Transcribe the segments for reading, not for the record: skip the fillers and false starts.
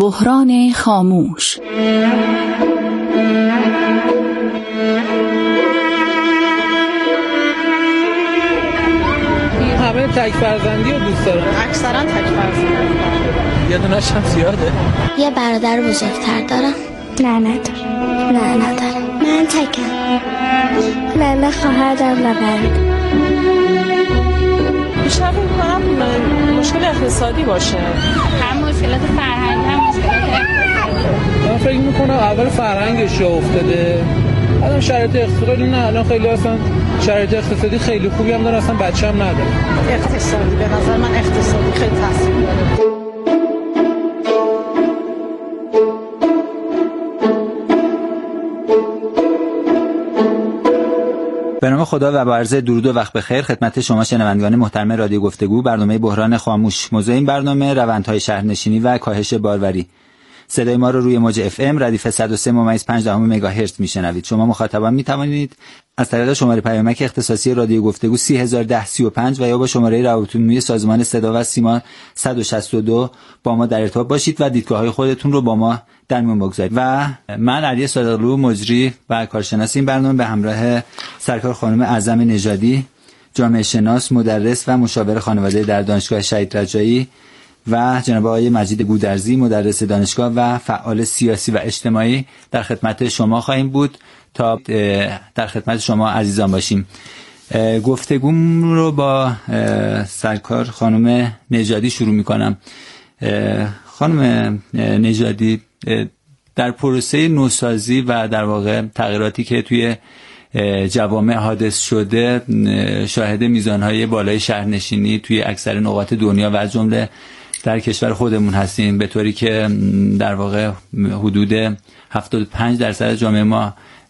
بحران خاموش. همه تک فرزندی رو دوست دارن. اکثرا تک فرزندی. یه دونش هم زیاده. یه برادر بزرگتر دارم. نه ندارم. نه ندارم. من تکم. نه خواهر دارم و برادر. بیشتر فکر می‌کنم مشکل اقتصادی باشه. هم مشکلات فرهنگی هم مشکلات اقتصادی. من فکر می‌کنم اول فرهنگش افتاده. الان شرایط اقتصادی نه، الان خیلی اصلا شرایط اقتصادی خیلی خوبی هم داره، اصلا بچه‌م نداره. اقتصادی به نظر من اقتصادی خیلی تاثیر داره. به نام خدا و با عرض درود و وقت بخیر خدمت شما شنوندگان محترم رادیو گفتگو، برنامه بحران خاموش. موضوع این برنامه روندهای شهرنشینی و کاهش باروری. صدای ما رو روی موج FM ردیف 103.5 مگاهرتز میشنوید. شما مخاطبان میتوانید از طریق شماره پیامک اختصاصی رادیو گفتگو 3001035 و یا با شماره روابط عمومی سازمان صدا و سیما 162 با ما در ارتباط باشید و دیدگاه‌های خودتون رو با ما در میون بگذارید. و من علی صادقلو، مجری و کارشناس این برنامه، به همراه سرکار خانم اعظم نژادی، جامعه شناس، مدرس و مشاور خانواده در دانشگاه شهید رجایی، و جناب آقای مجید گودرزی، مدرس دانشگاه و فعال سیاسی و اجتماعی در خدمت شما خواهیم بود تا در خدمت شما عزیزان باشیم. گفتگوم رو با سرکار خانم نژادی شروع می‌کنم. خانم نژادی، در پروسه نوسازی و در واقع تغییراتی که توی جوامع حادث شده، شاهد میزانهای بالای شهرنشینی توی اکثر نقاط دنیا و از جمله در کشور خودمون هستیم، به طوری که در واقع حدود 75% جامعه ما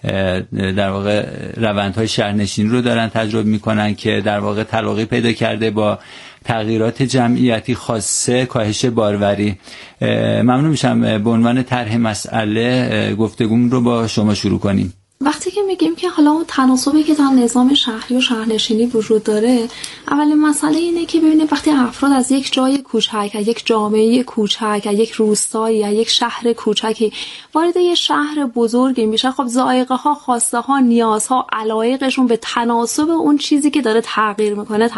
در واقع روندهای شهرنشینی رو دارن تجربه میکنن که در واقع تلاقی پیدا کرده با تغییرات جمعیتی خاصه کاهش باروری. ممنون میشم به عنوان طرح مسئله گفتگوم رو با شما شروع کنیم. وقتی که میگیم که حالا اون تناسبی که در نظام شهری و شهرنشینی وجود داره، اولین مسئله اینه که ببینید وقتی افراد از یک جای کوچک، از یک جامعه کوچک، از یک روستایی، از یک شهر کوچکی وارد یک شهر بزرگی میشن، خب ذائقه ها، خواسته ها، نیازها، علایقشون به تناسب اون چیزی که داره تغییر میکنه.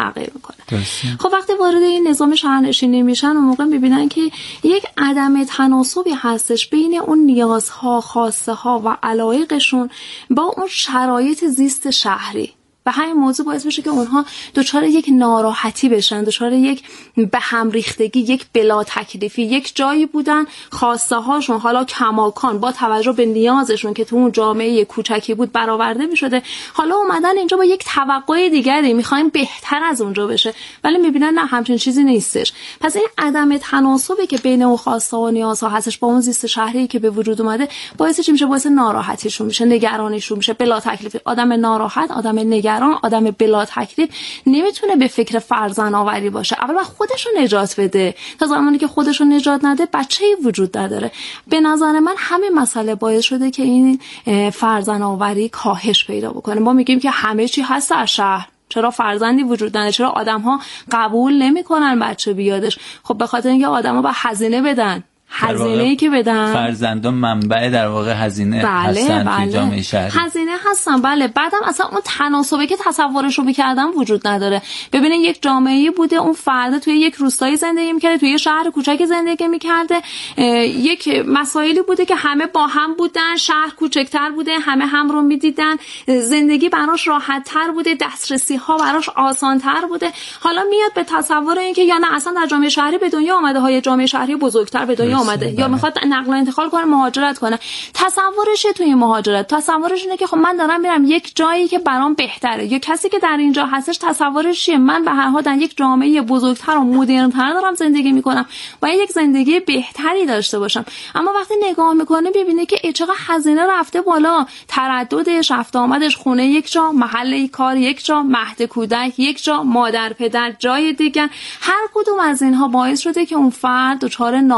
خب وقتی وارد این نظام شهرنشینی میشن، اون موقع میبینن که یک عدم تناسبی هستش بین اون نیازها، خواسته ها و علایقشون با اون شرایط زیست شهری، و همین موضوع باعث میشه که اونها دچار یک ناراحتی بشن، دچار یک به هم ریختگی، یک بلا تکلیفی. یک جایی بودن خواسته هاشون حالا کماکان با توجه به نیازشون که تو اون جامعه کوچکی بود برآورده میشده، حالا اومدن اینجا با یک توقع دیگری میخوایم بهتر از اونجا بشه، ولی میبینن نه، همچین چیزی نیستش. پس این عدم تناسبی که بین اون خواسته و نیازها هستش با اون زیست شهری که به وجود اومده، باعث چی میشه؟ باعث ناراحتیشون میشه، نگرانیشون میشه، بلا تکلیفی. آدم ناراحت، آدم نگران، آدم بلا تکلیف نمیتونه به فکر فرزند آوری باشه. اول خودش رو نجات بده. تا زمانی که خودش رو نجات نده، بچه‌ای وجود نداره. به نظر من همین مسئله باعث شده که این فرزند آوری کاهش پیدا بکنه. ما میگیم که همه چی هست در شهر، چرا فرزندی وجود نداره؟ چرا آدم‌ها قبول نمی‌کنن بچه بیادش؟ خب به خاطر اینکه آدم‌ها با هزینه بدن. هزینه‌ای که بدن، فرزندان منبع در واقع هزینه هستن توی جامعه شهری. هزینه هستن، بله. بعدم اصلا اون تناسبی که تصورش رو می‌کردن وجود نداره. ببینید یک جامعه‌ای بوده، اون فرد توی یک روستایی زندگی می‌کرده، توی شهر کوچکی زندگی می‌کرده، یک مسائلی بوده که همه با هم بودن، شهر کوچکتر بوده، همه هم رو می‌دیدن، زندگی براش راحت‌تر بوده، دسترسی‌ها براش آسان‌تر بوده. حالا میاد به تصور اینکه یا نه اصلا در جامعه شهری به دنیا اومده، های جامعه شهری بزرگتر به دنیا اومده، یا میخواد نقل و انتقال کنه، مهاجرت کنه. تصورشه توی مهاجرت، تصورش اینه که خب من دارم میرم یک جایی که برام بهتره. یا کسی که در اینجا هستش تصورش چیه؟ من به هر حال در یک جامعه بزرگتر و مدرن‌تر دارم زندگی میکنم و یک زندگی بهتری داشته باشم. اما وقتی نگاه میکنه ببینه که چقدر هزینه رفته بالا، ترددش، رفت آمدش، خونه یک جا، محل کار یک جا، مهد کودک یک جا، مادر پدر جای دیگر، هر کدوم از اینها باعث شده که اون فرد دچار ناراحتی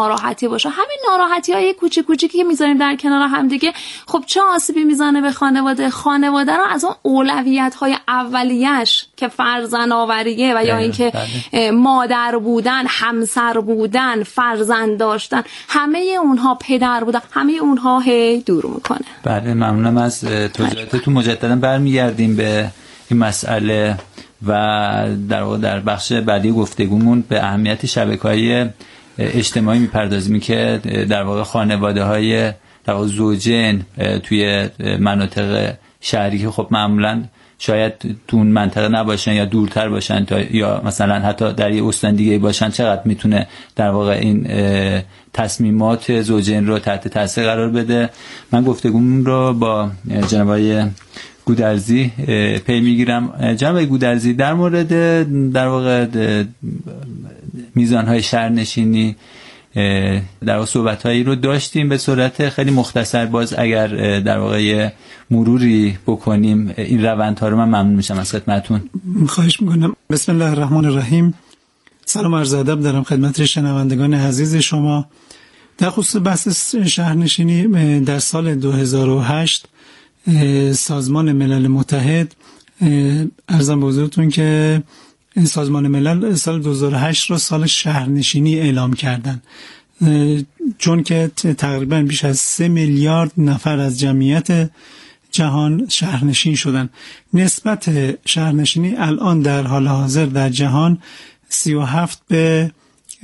باشه. همین ناراحتی‌های کوچیکی که می‌ذاریم در کنار هم دیگه خب چه آسیبی میزنه به خانواده رو از اون اولویت‌های اولیه‌اش که فرزند آوریه و یا اینکه مادر بودن، همسر بودن، فرزند داشتن، همه اونها، پدر بودن، همه اونها دور میکنه. بله، ممنونم از توضیحاتتون. مجددا برمیگردیم به این مسئله و در واقع در بخش بعدی گفتگومون به اهمیت شبکه‌های اجتماعی میپردازیم که در واقع خانواده‌های در واقع زوجین توی مناطق شهری که خب معمولاً شاید تو اون منطقه نباشن یا دورتر باشن تا یا مثلا حتی در یه استان دیگه باشن، چقدر میتونه در واقع این تصمیمات زوجین رو تحت تاثیر قرار بده. من گفتگوم رو با جناب آقای گودرزی پی میگیرم. جناب آقای گودرزی، در مورد در واقع میزانهای شهرنشینی در واقع صحبت‌هایی رو داشتیم به صورت خیلی مختصر. باز اگر در واقع مروری بکنیم این روندها رو من ممنون میشم از خدمتتون. خواهش میکنم. بسم الله الرحمن الرحیم. سلام عرض ادب دارم خدمت شنوندگان عزیز شما. در خصوص بحث شهرنشینی، در سال 2008 سازمان ملل متحد عرضم به حضورتون که سازمان ملل سال 2008 رو سال شهرنشینی اعلام کردن، چون که تقریبا بیش از 3 میلیارد نفر از جمعیت جهان شهرنشین شدن. نسبت شهرنشینی الان در حال حاضر در جهان 37 به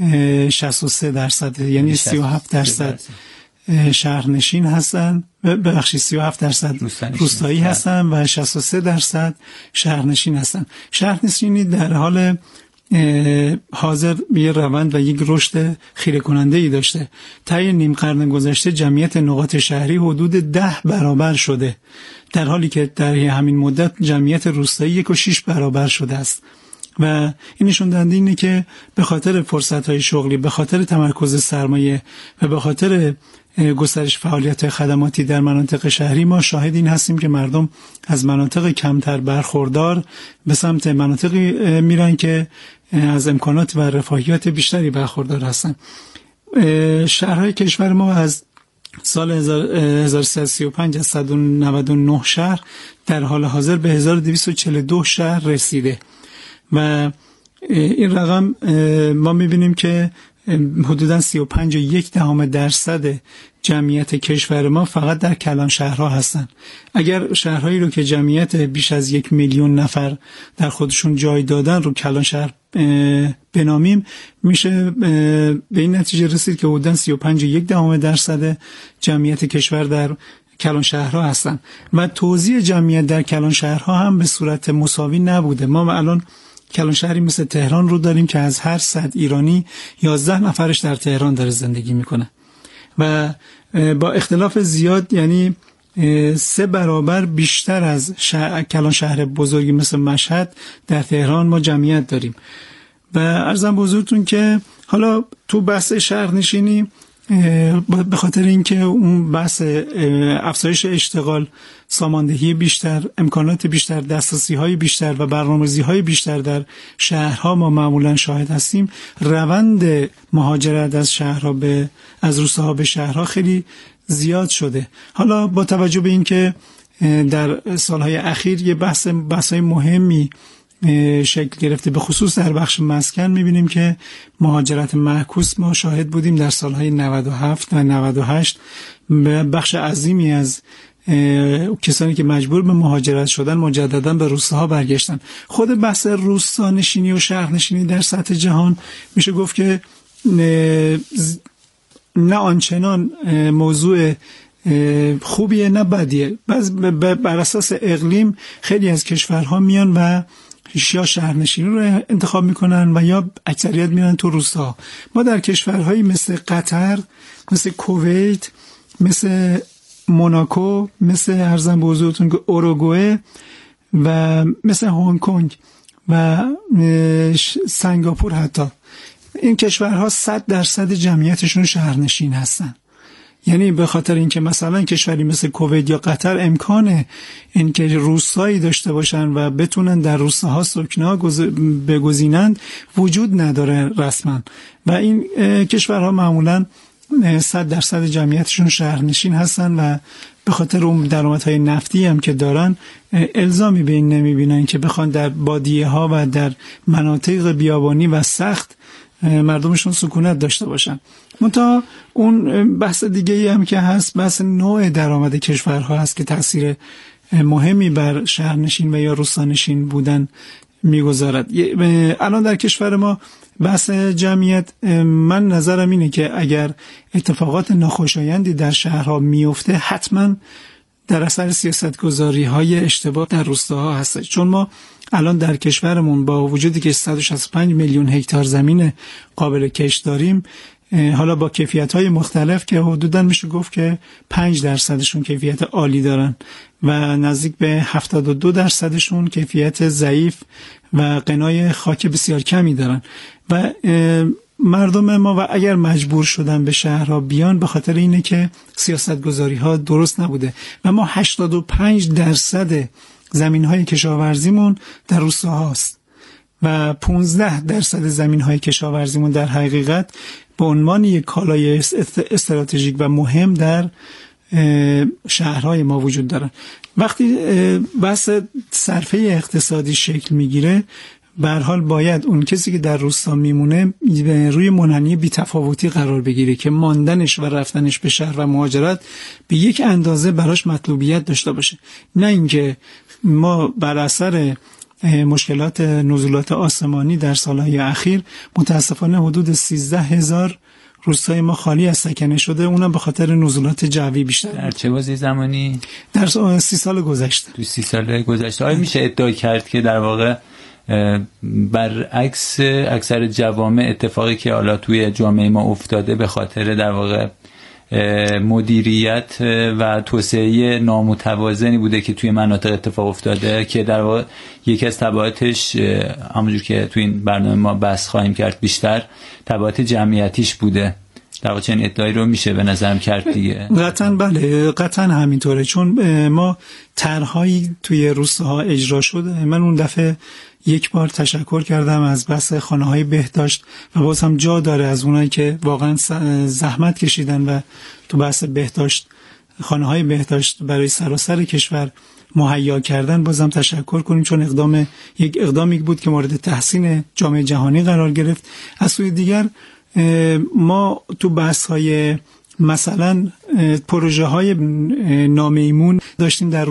63%، یعنی 37% شهرنشین هستن، ببخشید 37% روستایی هستن و 63% شهرنشین هستن. شهرنشینی در حال حاضر یه روند و یک رشد خیره کننده ای داشته. طی نیم قرن گذشته جمعیت نقاط شهری حدود 10 برابر شده، در حالی که در همین مدت جمعیت روستایی 1.6 برابر شده است. و این نشون دهنده اینه که به خاطر فرصت‌های شغلی، به خاطر تمرکز سرمایه و به خاطر گسترش فعالیت خدماتی در مناطق شهری ما شاهد این هستیم که مردم از مناطق کمتر برخوردار به سمت مناطقی میرن که از امکانات و رفاهیات بیشتری برخوردار هستن. شهرهای کشور ما از سال 1335 از 199 شهر در حال حاضر به 1242 شهر رسیده و این رقم ما میبینیم که حدوداً 35.1% جمعیت کشور ما فقط در کلان شهرها هستن. اگر شهرهایی رو که جمعیت بیش از 1 میلیون نفر در خودشون جای دادن رو کلان شهر بنامیم، میشه به این نتیجه رسید که حدوداً 35.1% جمعیت کشور در کلان شهرها هستن و توزیع جمعیت در کلان شهرها هم به صورت مساوی نبوده. ما الان کلان شهری مثل تهران رو داریم که از هر 100 ایرانی 11 نفرش در تهران داره زندگی میکنه و با اختلاف زیاد، یعنی 3 برابر بیشتر از کلان شهر بزرگی مثل مشهد در تهران ما جمعیت داریم. و عرضم به حضورتون که حالا تو بحث شهرنشینی به خاطر اینکه اون بحث افزایش اشتغال، ساماندهی بیشتر، امکانات بیشتر، دسترسی‌های بیشتر و برنامه‌ریزی‌های بیشتر در شهرها ما معمولاً شاهد هستیم، روند مهاجرت از شهرها از روستاها به شهرها خیلی زیاد شده. حالا با توجه به اینکه در سالهای اخیر یه بحث‌های مهمی شکل گرفته، به خصوص در بخش مسکن میبینیم که مهاجرت معکوس ما شاهد بودیم در سالهای 97 و 98. بخش عظیمی از کسانی که مجبور به مهاجرت شدن مجددا به روستاها برگشتن. خود بحث روستانشینی و شهرنشینی در سطح جهان میشه گفت که نه آنچنان موضوع خوبیه نه بدیه. بر اساس اقلیم خیلی از کشورها میان و یا شهرنشینی رو انتخاب میکنن و یا اکثریت میرن تو روستا. ما در کشورهایی مثل قطر، مثل کویت، مثل موناکو، مثل ارزم به حضورتون که اوروگوئه و مثل هنگ کنگ و سنگاپور، حتی این کشورها 100% جمعیتشون شهرنشین هستن. یعنی به خاطر اینکه مثلا کشوری مثل کویت یا قطر امکان اینکه روستایی داشته باشن و بتونن در روستاها سکنا بگزینند وجود نداره رسما و این کشورها معمولا 100% جمعیتشون شهرنشین هستن و به خاطر اون درآمدهای نفتی هم که دارن الزامی به این نمیبینن که بخوان در بادیه ها و در مناطق بیابانی و سخت مردمشون سکونت داشته باشن. منتها اون بحث دیگه ای هم که هست، بحث نوع درآمد کشورها هست که تاثیر مهمی بر شهرنشین و یا روستانشین بودن میگذارد. الان در کشور ما بحث جمعیت، من نظرم اینه که اگر اتفاقات ناخوشایندی در شهرها میفته حتما در اثر سیاستگذاری‌های اشتباه در روستاها هست. چون ما الان در کشورمون با وجودی که 165 میلیون هکتار زمین قابل کشت داریم، حالا با کیفیت‌های مختلف که حدوداً میشه گفت که 5%شون کیفیت عالی دارن و نزدیک به 72%شون کیفیت ضعیف و غنای خاک بسیار کمی دارن و مردم ما و اگر مجبور شدن به شهرها بیان به خاطر اینه که سیاستگذاری‌ها درست نبوده و ما 85% زمین‌های کشاورزیمون در روستاهاست و 15% زمین‌های کشاورزیمون در حقیقت به عنوان یک کالای استراتژیک و مهم در شهرهای ما وجود دارن. وقتی بحث صرفه اقتصادی شکل میگیره، به هر حال باید اون کسی که در روستا میمونه روی منحنی بی‌تفاوتی قرار بگیره که ماندنش و رفتنش به شهر و مهاجرت به یک اندازه براش مطلوبیت داشته باشه، نه اینکه ما بر اثر مشکلات نزولات آسمانی در سالهای اخیر متاسفانه حدود 13,000 روستای ما خالی از سکنه شده، اونم به خاطر نزولات جوی بیشتر. در چه بازه زمانی؟ در 30 سال گذشته. تو 30 سال گذشته آیا میشه ادعا کرد که در واقع برعکس اکثر جوامع اتفاقی که حالا توی جامعه ما افتاده به خاطر در واقع مدیریت و توسعه نامتوازنی بوده که توی مناطق اتفاق افتاده که در واقع یکی از تبعاتش همونجور که توی این برنامه ما بحث خواهیم کرد بیشتر تبعات جمعیتیش بوده؟ در واقع چنین ادعایی رو میشه به نظرم کرد دیگه. قطعاً بله، قطعاً همینطوره، چون ما طرح‌هایی توی روستاها اجرا شده. من اون دفعه یک بار تشکر کردم از بحث خانه‌های بهداشت و باز هم جا داره از اونایی که واقعاً زحمت کشیدن و تو بحث بهداشت خانه‌های بهداشت برای سراسر کشور مهیا کردن، بازم تشکر کنیم، چون یک اقدامی بود که مورد تحسین جامعه جهانی قرار گرفت. از سوی دیگر ما تو بحث‌های مثلا پروژه‌های نامیمون داشتیم در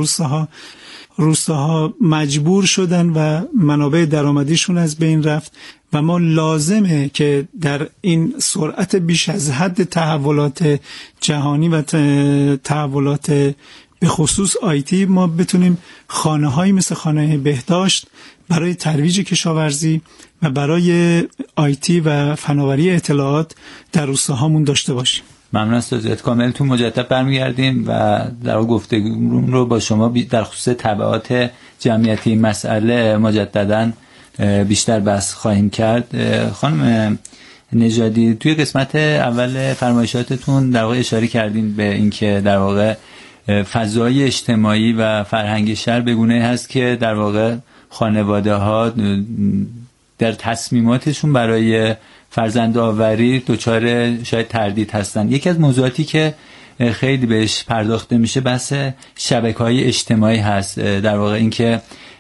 روستاها مجبور شدن و منابع درآمدیشون از بین رفت و ما لازمه که در این سرعت بیش از حد تحولات جهانی و تحولات به خصوص آیتی ما بتونیم خانه‌هایی مثل خانه بهداشت برای ترویج کشاورزی و برای آیتی و فناوری اطلاعات در روستاهامون داشته باشیم. ممنون از توضیحات کاملتون. مجدد برمیگردیم و در گفتگو رو با شما در خصوص تبعات جمعیتی مسئله مجددا بیشتر بحث خواهیم کرد. خانم نژادی، توی قسمت اول فرمایشاتتون در واقع اشاره کردین به اینکه در واقع فضای اجتماعی و فرهنگ شهر به گونه‌ای هست که در واقع خانواده‌ها در تصمیماتشون برای فرزندآوری دچار شاید تردید هستن. یکی از موضوعاتی که خیلی بهش پرداخته میشه بحث شبکه‌های اجتماعی هست. در واقع اینکه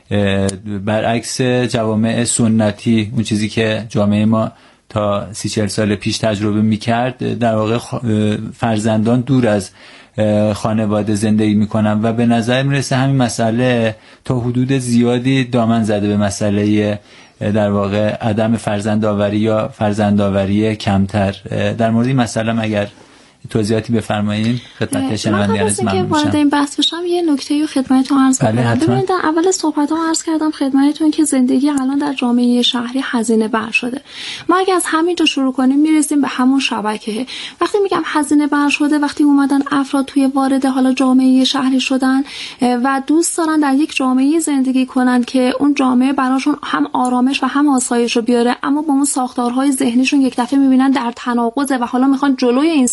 برعکس جوامع سنتی، اون چیزی که جامعه ما تا 30-40 سال پیش تجربه میکرد، در واقع فرزندان دور از خانواده زندگی میکنن و به نظر میرسه همین مسئله تا حدود زیادی دامن زده به مسئله در واقع عدم فرزندآوری یا فرزندآوری کمتر. در مورد این مسئله اگر توضیحاتی بفرمایید خدمت شنوندگان عزیز. ممنون. وارد این بحث بشم یه نکته رو خدمتتون عرض کنم. ببینید در اول صحبتام عرض کردم خدمتتون که زندگی الان در جامعه شهری هزینه بر شده. ما اگه از همینجا شروع کنیم میرسیم به همون شبکه. وقتی میگم هزینه بر شده، وقتی اومدن افراد توی وارد حالا جامعه شهری شدن و دوست دارن در یک جامعه زندگی کنن که اون جامعه براشون هم آرامش و هم آسایش رو بیاره، اما با اون ساختارهای ذهنیشون یک دفعه میبینن در تناقضه و حالا میخوان جلوی این ساختار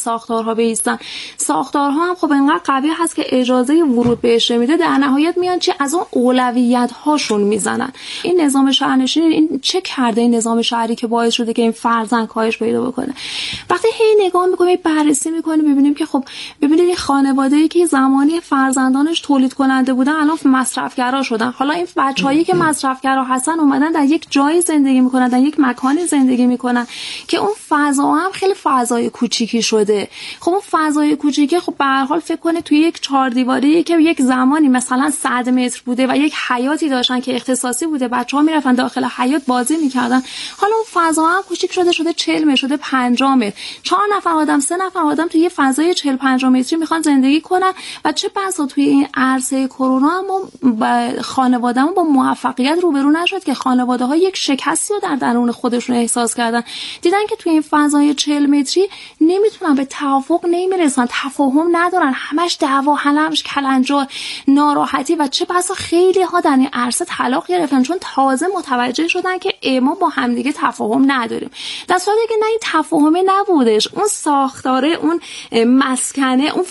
ساختارها بایستن. ساختارها هم خب اینقدر قوی هست که اجازه ورود بهش میده، در نهایت میان چی از اون اولویت هاشون میزنن. این نظام شهرنشینی این چه کرده، این نظام شهری که باعث شده که این فرزند کاهش پیدا بکنه. وقتی هی نگاه میکنیم بررسی میکنیم ببینیم که خب ببینید این خانواده‌ای که زمانی فرزندانش تولید کننده بودن الان مصرفگرا شدن. حالا این بچه‌هایی که مصرفگرا هستن اومدن در یک جای زندگی میکنن، در یک مکان زندگی میکنن که اون فضا هم خیلی فضای کوچیکی شده. خب اون فضای کوچیکی خب به هر حال فکر کنه توی یک 4 دیواری که یک زمانی مثلا 100 متر بوده و یک حیاتی داشتن که اختصاصی بوده، بچه‌ها میرفتن داخل حیاط بازی میکردن، حالا اون فضا هم کوچیک شده 40 متر شده 50 متر. 4 نفر آدم 3 نفر آدم توی یه فضای 40 50 متری میخوان زندگی کنن و چه بسا توی این عرصه کرونا هم خانواده‌مون با موفقیت روبرو نشد که خانواده‌ها یک شکستی رو در درون خودشون احساس کردن، دیدن که توی این فضای 40 متری نمیتونن به توافق نمیرسن، تفاهم ندارن، همش دعوا، همش کلنجار، ناراحتی و چه بسا خیلی ها در این عرصه طلاق گرفتن چون تازه متوجه شدن که ما با همدیگه تفاهم نداریم. در صورتی که نه این تفاهمی نبودش، اون ساختاره، اون مسکنه، اون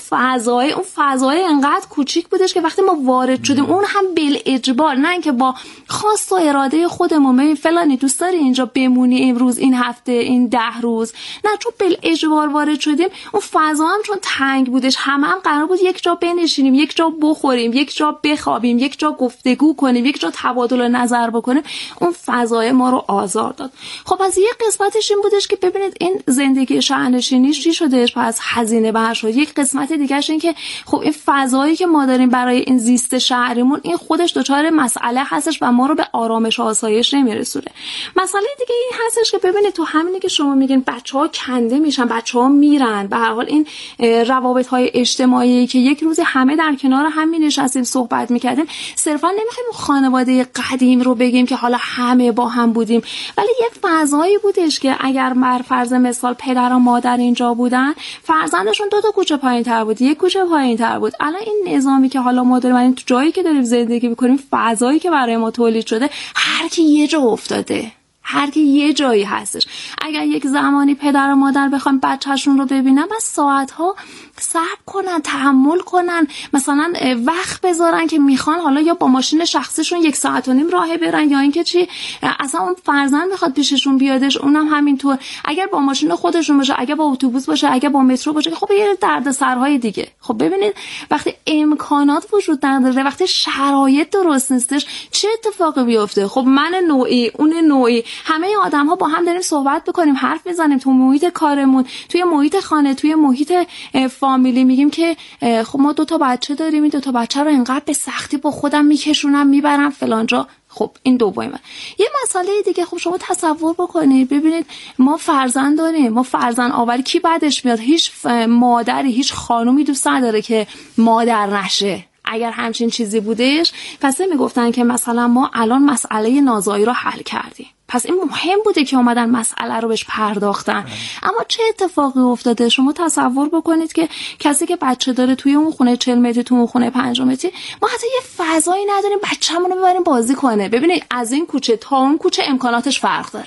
فضای انقدر کوچیک بودش که وقتی ما وارد شدیم اون هم بالاجبار، نه اینکه با خواست و اراده خودمون ببین فلانی دوست داری اینجا بمونی امروز این هفته این 10 روز، نه چون بالاجبار وارد شدیم. اون فضا هم چون تنگ بودش، هم قرار بود یک جا بنشینیم، یک جا بخوریم، یک جا بخوابیم، یک جا گفتگو کنیم، یک جا تبادل نظر بکنیم، اون فضای ما رو آزار داد. خب از یک قسمتش این بودش که ببینید این زندگی شهرنشینی چی شدهش، پس هزینه بر شد. یک قسمت دیگه‌اش این که خب این فضایی که ما داریم برای این زیست شهریمون این خودش دچار مسئله هستش و ما رو به آرامش و آسایش نمیرسونه. مسئله دیگه این هستش که ببینید تو همینی که شما میگین بچه‌ها کنده میشن، بچه‌ها میرن، به هر حال این روابط‌های اجتماعی که یک روز همه در کنار هم می‌نشستیم صحبت می‌کردیم، صرفا نمی‌خوایم خانواده قدیم رو بگیم که حالا همه با هم بودیم، ولی یک فضایی بودش که اگر بر فرض مثال پدر و مادر اینجا بودن، فرزندشون 2 کوچه پایین‌تر بود، 1 کوچه پایین‌تر بود. الان این نظامی که حالا ما داریم، این جایی که داریم زندگی می‌کنیم، فضایی که برای ما تولید شده، هر کی یه جا افتاده، هر کی یه جایی هستش. اگر یک زمانی پدر و مادر بخوان بچه‌شون رو ببینن، بس ساعت‌ها صبر کنن، تحمل کنن، مثلا وقت بذارن که میخوان حالا یا با ماشین شخصیشون 1.5 ساعت راه برن، یا اینکه چی اصلا اون فرزند میخواد پیششون بیادش، اونم همینطور. اگر با ماشین خودشون باشه، اگر با اتوبوس باشه، اگر با مترو باشه، خب یه دردسرهای دیگه. خب ببینید وقتی امکانات وجود نداره، وقتی شرایط درست نیستش، چه اتفاقی بیفته؟ خب من نوعی، اون نوعی، همه آدم‌ها با هم داریم صحبت بکنیم، حرف میزنیم تو محیط کارمون، توی محیط خانه، توی محیط فامیلی، میگیم که خب ما 2 بچه داریم، این 2 بچه رو انقدر به سختی با خودم میکشونم میبرم فلان جا. خب این دومه. یه مسئله دیگه، خب شما تصور بکنید، ببینید ما فرزند داریم، ما فرزند آوری کی بعدش میاد؟ هیچ مادری، هیچ خانومی دوست نداره که مادر نشه. اگر همچین چیزی بودش پس میگفتن که مثلا ما الان مسئله نازایی رو حل کردیم، پس این مهم بوده که اومدن مسئله رو بهش پرداختن. اما چه اتفاقی افتاده؟ شما تصور بکنید که کسی که بچه داره توی اون خونه 40 متری، تو اون خونه 5 متری، ما حتی یه فضایی نداریم بچه‌مون رو ببریم بازی کنه. ببینید از این کوچه تا اون کوچه امکاناتش فرق داره.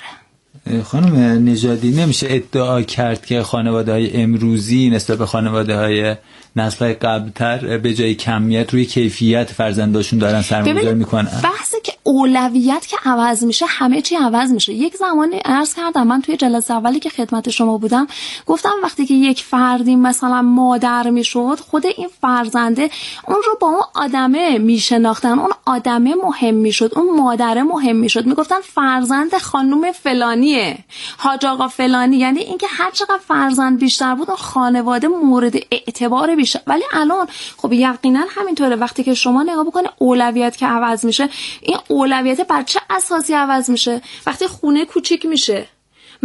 خانم نژادی، نمیشه ادعا کرد که خانواده‌های امروزی نسبت به خانواده‌های نسل‌های قبل‌تر به جای کمیت روی کیفیت فرزنداشون دارن سرمایه‌گذاری میکنن؟ بحثی که اولویت که عوض میشه، همه چی عوض میشه. یک زمانی عرض کردم، من توی جلسه اولی که خدمت شما بودم گفتم وقتی که یک فردی مثلا مادر میشد، خود این فرزنده اون رو با اون آدمه میشناختن، اون آدمه مهم میشد، اون مادره مهم میشد، میگفتن فرزند خانم فلانیه، حاج آقا فلانی. یعنی اینکه هر چقدر فرزند بیشتر بود اون خانواده مورد اعتبار بیشتر. ولی الان خب یقینا همینطوره. وقتی که شما نگاه بکنه اولویت که عوض میشه، این اولویت بر چه اساسی عوض میشه؟ وقتی خونه کوچیک میشه،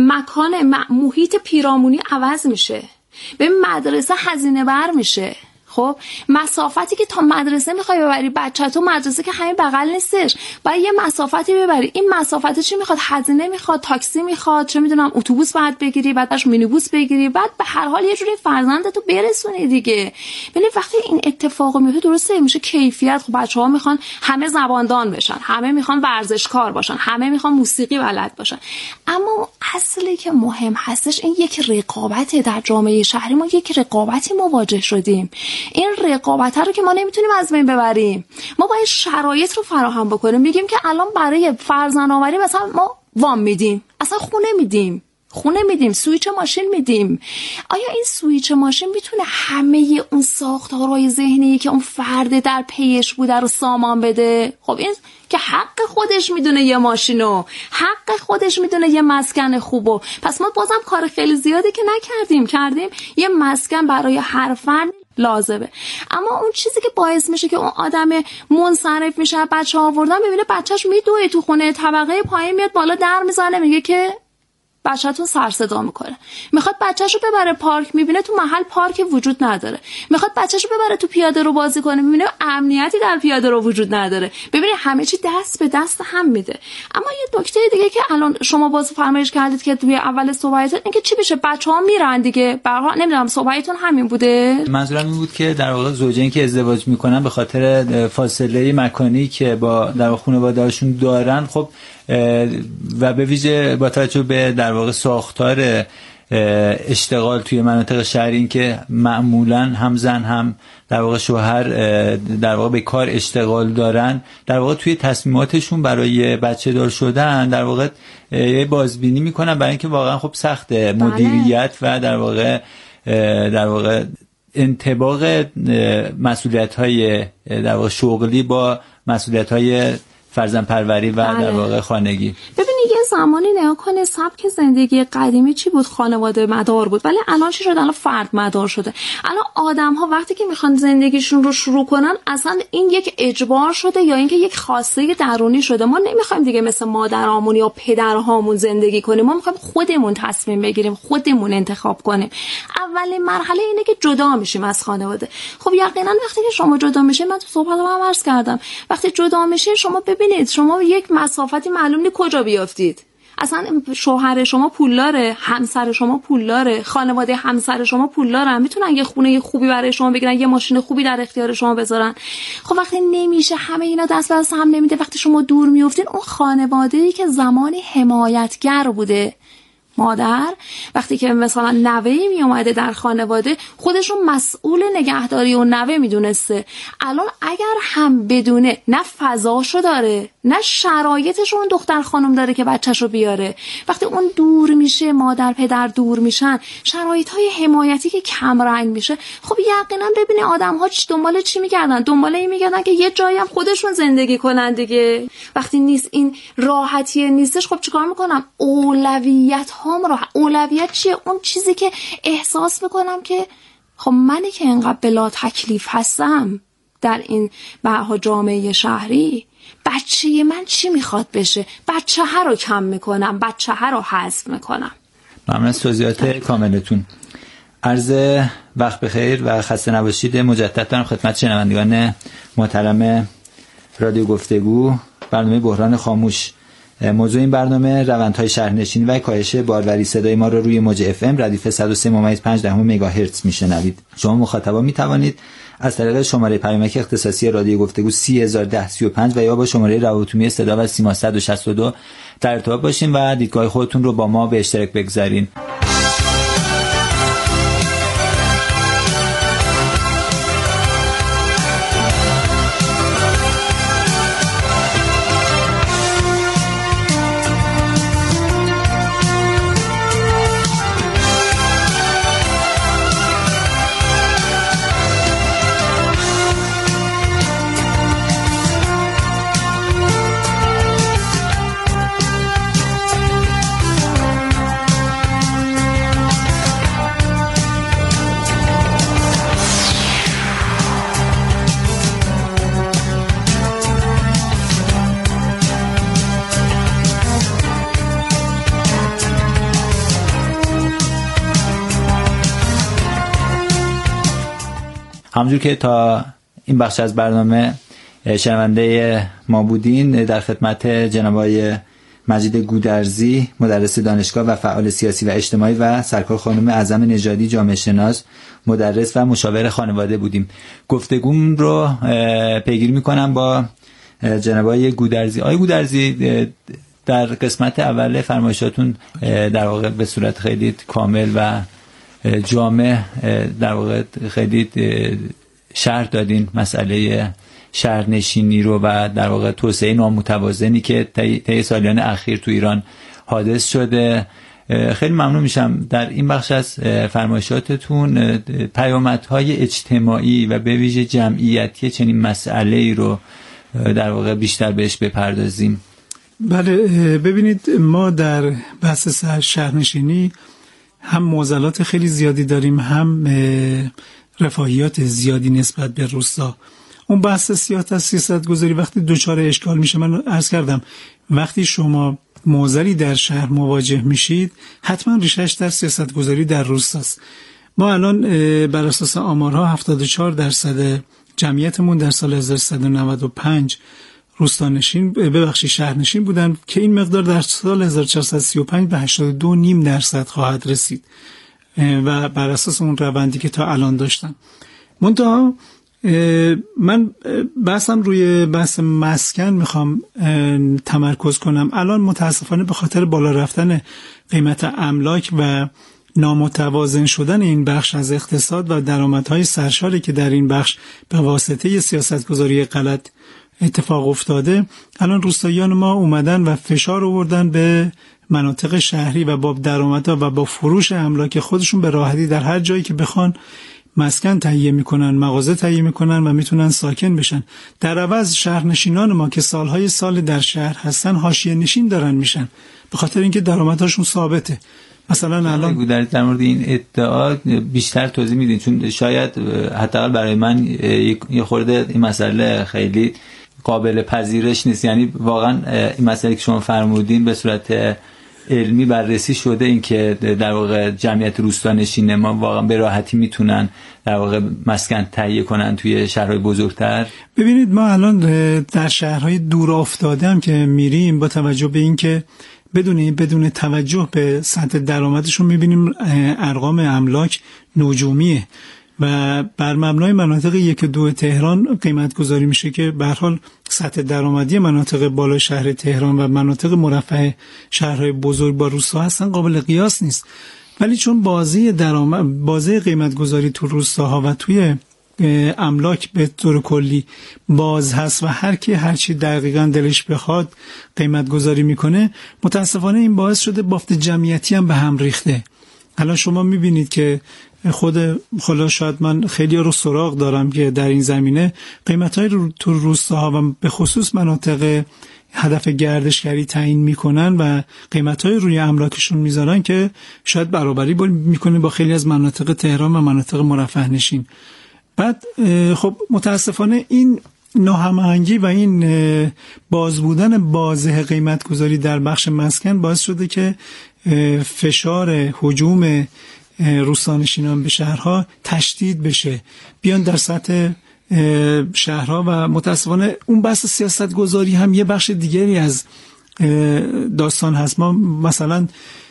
مکان محیط پیرامونی عوض میشه، به مدرسه هزینه بر میشه. خب مسافتی که تا مدرسه میخوای ببری بچه‌تو، مدرسه که همین بغل نیستش، باید یه مسافتی ببری. این مسافت چی میخواد؟ هزینه میخواد، تاکسی میخواد، چه میدونم اتوبوس باید بگیری، بعدش مینیبوس بگیری، بعد به هر حال یه جوری فرزندتو برسونی دیگه. ببین وقتی این اتفاق میفته درسته میشه کیفیت. خب بچه‌ها میخوان همه زباندان بشن، همه میخوان ورزشکار باشن، همه میخوان موسیقی بلد باشن، اما اصلی که مهم هستش این یک رقابته. در جامعه شهری ما یک رقابتی مواجه شدیم. این رقابت رو که ما نمیتونیم از بین ببریم. ما باید شرایط رو فراهم بکنیم. میگیم که الان برای فرزند آوری مثلا ما وام میدیم، اصلا خونه میدیم، سوئیچ ماشین میدیم. آیا این سوئیچ ماشین میتونه همه اون ساختارهای ذهنی که اون فرد در پیش بوده رو سامان بده؟ خب این که حق خودش میدونه یه ماشینو، حق خودش میدونه یه مسکن خوبو. پس ما بازم کار خیلی زیاده که کردیم یه مسکن برای هر فرد لازمه. اما اون چیزی که باعث میشه که اون آدم منصرف میشه بچه آوردن، ببینه بچهش میدوه تو خونه، طبقه پایین میاد بالا در میزنه میگه که بچه‌تون سر صدا میکنه، میخواد بچه‌شو ببره پارک، میبینه تو محل پارک وجود نداره، میخواد بچه‌شو ببره تو پیاده رو بازی کنه، میبینه امنیتی در پیاده رو وجود نداره. ببینید همه چی دست به دست هم میده. اما یه نکته دیگه که الان شما باز فرمایش کردید که توی اول صحبتتون اینکه چی بشه، بچه‌ها میرن دیگه. به هر حال نمیدونم صحبتتون همین بوده؟ منظورم این بود که در واقع زوجین که ازدواج میکنن به خاطر فاصله مکانی که با در خانواده‌هاشون دارن، خب و به ویژه با توجه به در واقع ساختار اشتغال توی مناطق شهری، این که معمولاً هم زن هم در واقع شوهر در واقع به کار اشتغال دارن، در واقع توی تصمیماتشون برای بچه دار شدن در واقع یه بازبینی میکنن، برای اینکه واقعا خب سخته مدیریت و در واقع انطباق مسئولیت‌های در واقع شغلی با مسئولیت‌های فرزند پروری و در واقع خانگی. ببینید یه زمانی نگاه کنه سبک زندگی قدیمی چی بود؟ خانواده مدار بود. ولی الان چی شده؟ الان فرد مدار شده. الان آدم‌ها وقتی که میخوان زندگیشون رو شروع کنن، اصلا این یک اجبار شده یا اینکه یک خواسته درونی شده. ما نمیخوایم دیگه مثل مادرامون یا پدرهامون زندگی کنیم. ما میخوایم خودمون تصمیم بگیریم، خودمون انتخاب کنیم. اولین مرحله اینه که جدا میشیم از خانواده. خب یقینا وقتی که شما جدا میشین، من تو صحبتام هم عرض کردم، وقتی جدا میشین شما ببینید شما یک مسافتی معلوم نیست کجا بیافتید. اصلا شوهر شما پولداره، همسر شما پولداره، خانواده همسر شما پولدارن، میتونن یه خونه خوبی برای شما بگیرن، یه ماشین خوبی در اختیار شما بذارن. خب وقتی نمیشه، همه اینا دست به دست هم نمیده، وقتی شما دور میافتین، اون خانواده‌ای که زمانی حمایتگر بوده، مادر وقتی که مثلا نوه‌ای می اومده در خانواده، خودشون مسئول نگهداری و نوه میدونسته. الان اگر هم بدونه، نه فضاشو داره نه شرایطش اون دختر خانم داره که بچه‌شو بیاره، وقتی اون دور میشه، مادر پدر دور میشن، شرایط‌های حمایتی که کم رنگ میشه، خب یقینا ببینه آدم‌ها دنبال چی میگردن؟ دنبال این میگردن که یه جایی هم خودشون زندگی کنن دیگه. وقتی نیست این راحتی نیستش، خب چیکار میکنم؟ اولویت چیه؟ اون چیزی که احساس میکنم که خب منی که اینقدر بلا تکلیف هستم در این بها جامعه شهری، بچه من چی میخواد بشه؟ بچه ها رو کم میکنم، بچه ها رو حذف میکنم. ممنون از توضیحات کاملتون. عرض وقت بخیر و خسته نباشید مجدد دارم خدمت شنوندگان محترم رادیو گفتگو. برنامه بحران خاموش، موضوع این برنامه روندهای شهرنشینی و کاهش باروری. صدای ما رو روی موج FM ردیف 103.5 مگاهرتز میشنوید. شما مخاطبا میتوانید از طریق شماره پیامک اختصاصی رادیو گفتگو 301035 و یا با شماره روابط صدا و سیما 162 در ارتباط باشین و دیدگاه خودتون رو با ما به اشتراک بگذارین. همونجور که تا این بخش از برنامه شنونده ما بودین، در خدمت جناب آقای مجید گودرزی، مدرس دانشگاه و فعال سیاسی و اجتماعی، و سرکار خانم اعظم نژادی، جامعه شناس، مدرس و مشاور خانواده بودیم. گفتگوم رو پیگیری میکنم با جناب آقای گودرزی. آقای گودرزی، در قسمت اول فرمایشاتون در واقع به صورت خیلی کامل و جامع در واقع خیلی شرح دادین مسئله شهرنشینی رو و در واقع توسعه نامتوازنی که طی سالیان اخیر تو ایران حادث شده. خیلی ممنون میشم در این بخش از فرمایشاتتون پیامدهای اجتماعی و به ویژه جمعیتی چنین مسئله‌ای رو در واقع بیشتر بهش بپردازیم. بله، ببینید ما در بحث شهرنشینی هم معضلات خیلی زیادی داریم، هم رفاهیات زیادی نسبت به روستا. اون بحث سیاست گذاری وقتی دوچار اشکال میشه، من عرض کردم وقتی شما معضلی در شهر مواجه میشید حتما ریشش در سیاست گذاری در روستاست. ما الان بر اساس آمارها 74% جمعیتمون در سال 1395 شهرنشین بودن که این مقدار در سال 1435 به 82.5% خواهد رسید و بر اساس اون روندی که تا الان داشتن. منتها من بحثم روی بحث مسکن میخوام تمرکز کنم. الان متاسفانه به خاطر بالا رفتن قیمت املاک و نامتوازن شدن این بخش از اقتصاد و درآمدهای سرشاری که در این بخش به واسطه سیاستگذاری غلط اتفاق افتاده، الان روستاییان ما اومدن و فشار آوردن به مناطق شهری و با درآمدها و با فروش املاک خودشون به راحتی در هر جایی که بخوان مسکن تهیه میکنن، مغازه تهیه میکنن و میتونن ساکن بشن. در عوض شهرنشینان ما که سالهای سال در شهر هستن حاشیه نشین دارن میشن به خاطر اینکه درآمدهاشون ثابته. مثلا الان در مورد این ادعا بیشتر توضیح میدین، چون شاید حداقل برای من یه خورده این مسئله خیلی قابل پذیرش نیست. یعنی واقعا این مسئله که شما فرمودین به صورت علمی بررسی شده، این که در واقع جمعیت روستانشین ما واقعا به راحتی میتونن در واقع مسکن تهیه کنن توی شهرهای بزرگتر. ببینید ما الان در شهرهای دور افتاده هم که میریم، با توجه به این که بدون توجه به سطح درآمدشون میبینیم ارقام املاک نجومیه و بر مبنای مناطق 1 و 2 تهران قیمت گذاری میشه که به هر حال سطح درآمدی مناطق بالای شهر تهران و مناطق مرفه شهرهای بزرگ با روستا هستن قابل قیاس نیست. ولی چون بازه قیمت گذاری تو روستاها و توی املاک به طور کلی باز هست و هر کی هر چی دقیقاً دلش بخواد قیمت گذاری میکنه، متاسفانه این باعث شده بافت جمعیتی هم به هم ریخته. الان شما میبینید که خدا شاید من خیلی رو سراغ دارم که در این زمینه قیمت‌های تو روستاها و به خصوص مناطق هدف گردشگری تعیین میکنن و قیمت‌های روی املاکشون میذارن که شاید برابری میکنه با خیلی از مناطق تهران و مناطق مرفه نشین. بعد خب متاسفانه این ناهماهنگی و این باز بودن بازه قیمت گذاری در بخش مسکن باعث شده که فشار هجوم روستانشینان به شهرها تشدید بشه، بیان در سطح شهرها و متاسفانه اون بحث سیاست گذاری هم یه بخش دیگری از داستان هست. ما مثلا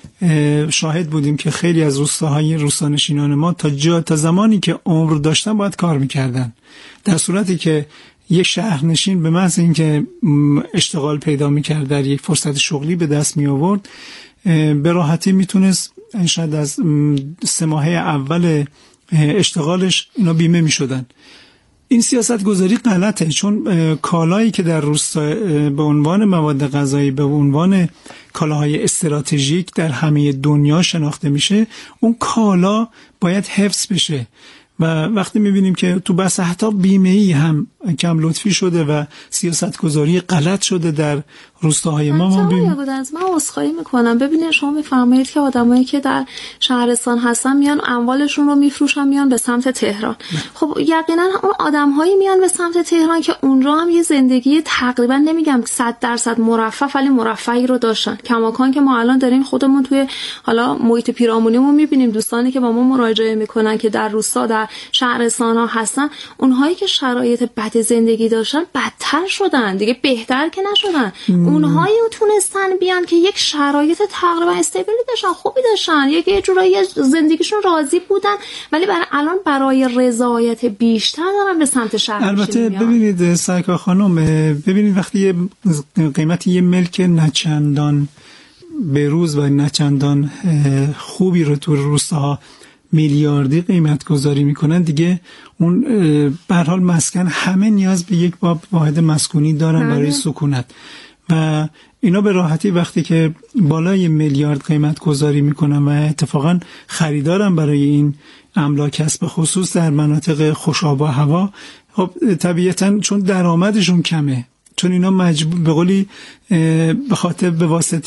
شاهد بودیم که خیلی از روستانشینان ما تا زمانی که عمر داشتن باید کار میکردن، در صورتی که یک شهرنشین به محض اینکه اشتغال پیدا میکرد، در یک فرصت شغلی به دست می آورد، به راحتی میتونست شاید از 3 ماهه اول اشتغالش اینا بیمه میشدن. این سیاست گذاری غلطه، چون کالایی که در روستا به عنوان مواد غذایی به عنوان کالاهای استراتژیک در همه دنیا شناخته میشه، اون کالا باید حفظ بشه. و وقتی میبینیم که تو بحث حتی بیمه‌ای هم کم لطفی شده و سیاست گذاری غلط شده در روستاهای ما من عذرخواهی میکنم. ببینید شما میفرمایید که آدمایی که در شهرستان هستن میان اموالشون رو میفروشن میان به سمت تهران. خب یقینا اون آدمهایی میان به سمت تهران که اونجا هم یه زندگی تقریبا نمیگم 100% مرفه ولی مرفهی رو داشتن. کماکان که ما الان داریم خودمون توی حالا محیط پیرامونیمون میبینیم دوستانی که با ما مراجعه میکنن که در روستا در شهرستان ها هستن، اونهایی که شرایط بد زندگی داشتن بدتر شدن دیگه، بهتر که نشدن. اونهایی تونستن بیان که یک شرایط تقریبا استیبلی داشتن، خوبی داشتن، یه جورایی زندگیشون راضی بودن، ولی الان برای رضایت بیشتر دارن به سمت شهر. البته ببینید سایکا خانم، ببینید وقتی قیمت یه ملک نچندان بروز و نچندان خوبی رو تو روستاها میلیاردی قیمت گذاری میکنن دیگه، اون به هر حال مسکن همه نیاز به یک واحد مسکونی دارن برای سکونت و اینا به راحتی وقتی که بالای میلیارد قیمت گذاری میکنن و اتفاقا خریدارن برای این املاک هست، به خصوص در مناطق خوش آب و هوا، خب طبیعتاً چون درآمدشون کمه، چون اینا مجبور به قولی به خاطر به واسطه